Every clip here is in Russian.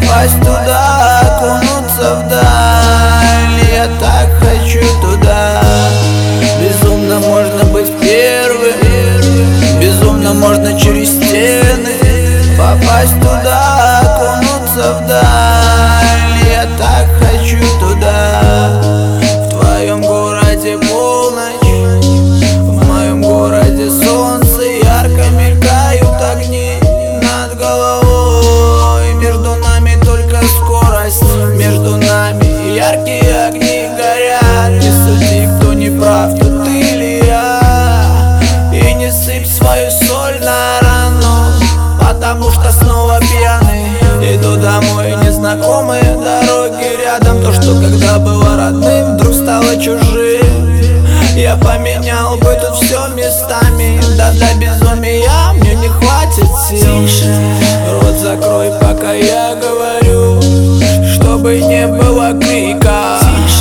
попасть туда, окунуться вдаль. Я так хочу туда. Безумно можно быть первым, безумно можно через стены попасть туда, окунуться вдаль. Я так хочу туда. В твоем городе полночь, в моем городе солнце, ярко мелькают огни над головой. Между нами только скорость, между нами яркие огни горят. Не суди, кто не прав, тут ты или я. И не сыпь свою соль на рану, потому что снова пьяный. Иду домой, незнакомые дороги рядом. То, что когда было родным, вдруг стало чужим. Я поменял бы тут все местами. Да для безумия мне не хватит сил. Рот закрой, пока я говорю, чтобы не было крика.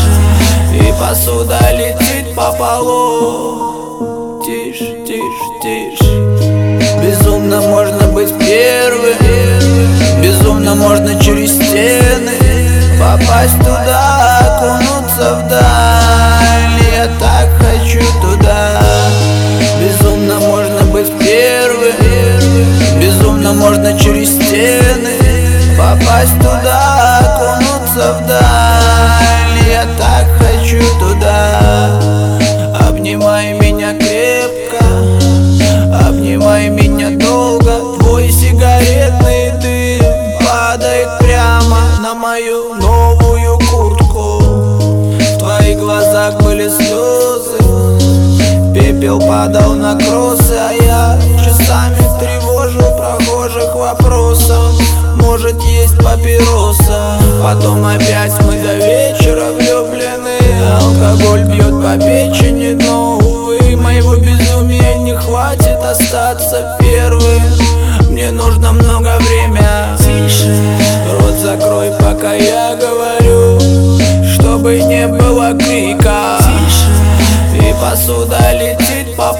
И посуда летит по полу. Тише, тише, тише. Безумно можно быть первым, безумно можно через стены попасть туда, окунуться вдаль. Я так хочу туда. Безумно можно быть первым, безумно можно через стены попасть туда, окунуться вдаль. Я так хочу туда. Обнимай меня крепко, обнимай меня долго. Твой сигаретный дым падает прямо на мою новую куртку. В твоих глазах были слезы, пепел падал на кроссы. А я часами тревожу прохожих вопросом: может, есть папироса? Потом опять мы до вечера влюблены. Алкоголь бьет по печени, но, увы, моего безумия не хватит остаться первым. Мне нужно много времени. Тише. Рот закрой, пока я говорю, чтобы не было крика. Тише. И посуда летит по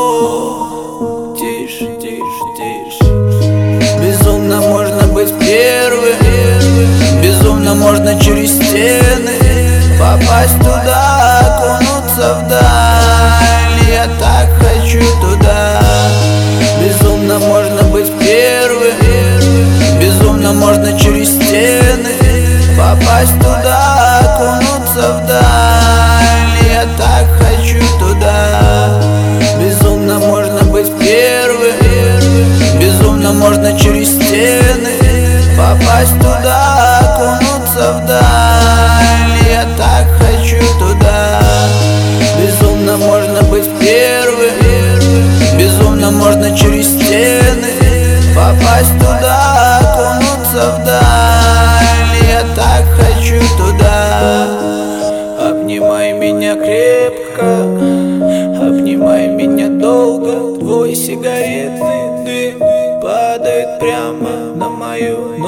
полу. Тише, тише, тише. Безумно можно быть первым, безумно можно через стены попасть туда, окунуться вдаль. Я так хочу туда. Безумно можно быть первым, безумно можно через стены попасть туда, окунуться вдаль. Я так хочу туда. Безумно можно быть первым, безумно можно через стены попасть туда, окунуться вдаль. Я так хочу туда. Безумно можно быть первым, безумно можно через стены попасть туда, окунуться вдаль. Я так хочу туда. Обнимай меня крепко, обнимай меня долго. Твой сигаретный дым падает прямо на мою